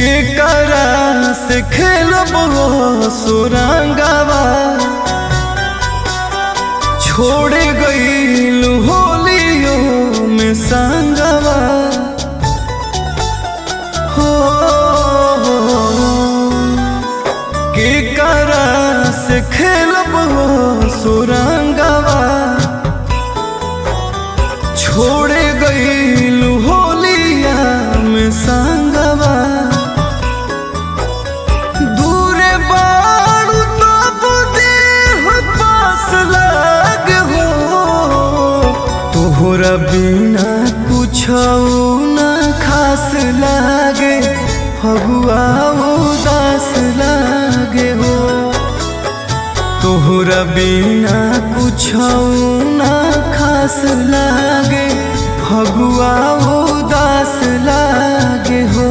के करा से खेलब हो सुरंगवा छोड़ गईल होलियो में संगवा हो के करा से खेलब हो सुरंगवा छोड़ गईल होलिया में संगवा दूरे बाड़ू तब देह पास लाग हो तोहरा बिना कुछ न खास लागे फगुआ उदास लागे हो तोहरा बिना कुछ न खास लागे फगुआ उदास लागे हो।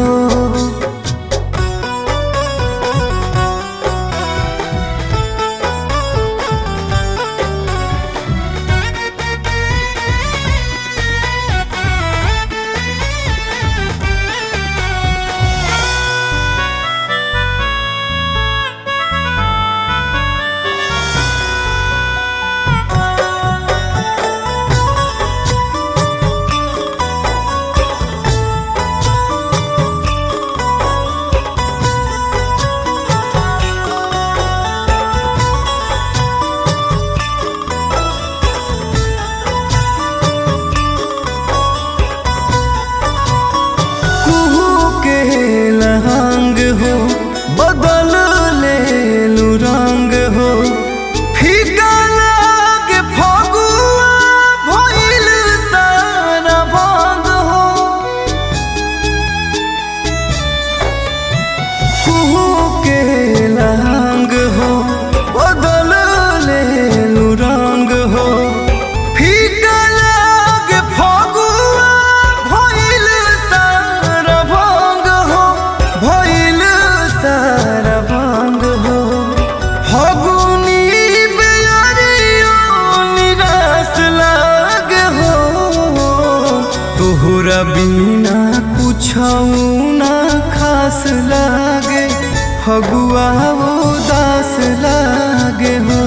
लहंग हो बदल ले लू रंग हो फीका लागे फगुआ भइल सारा भंग हो कुहू के लहंग हो बदल ले लू रंग हो फीका लागे फगुआ भइल सारा भंग हो भइल सारा भंग हो फगुनी बेअरियो निराश लागे हो तोहरा बिना कुछौ न खास लागे फगुआ उदास लागे हो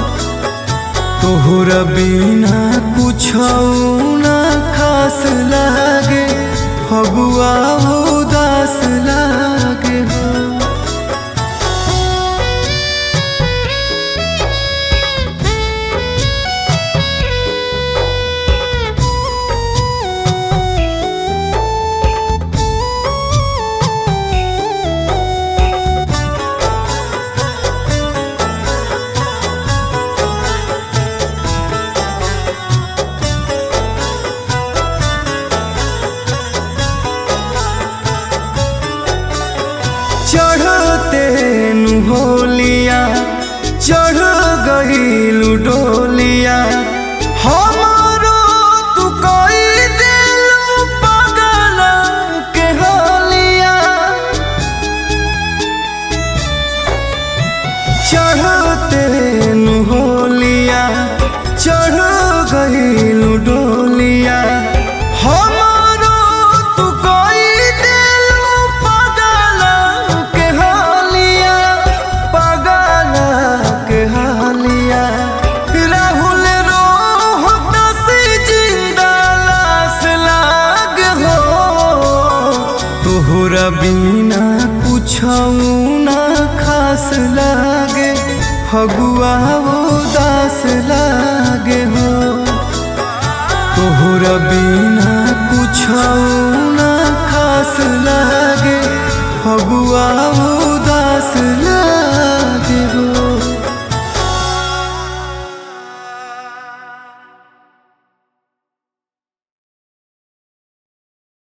तोहरा बिना कुछौ न खास लागे फगुआ उदास लागे हो। चढ़ते नु होलिया चढ़ गईलू डोलिया हमारो तू कई दिलू पागल के हालिया चढ़ते नु होलिया चढ़ गईलू डोलिया हमारो तू कई राहुल रोहतस जिंदा लाश लाग हो तोहरा बिना कुछौ न खास लागे फगुआ उदास लागे हो तोहरा बिना कुछौ न खास लागे फगुआ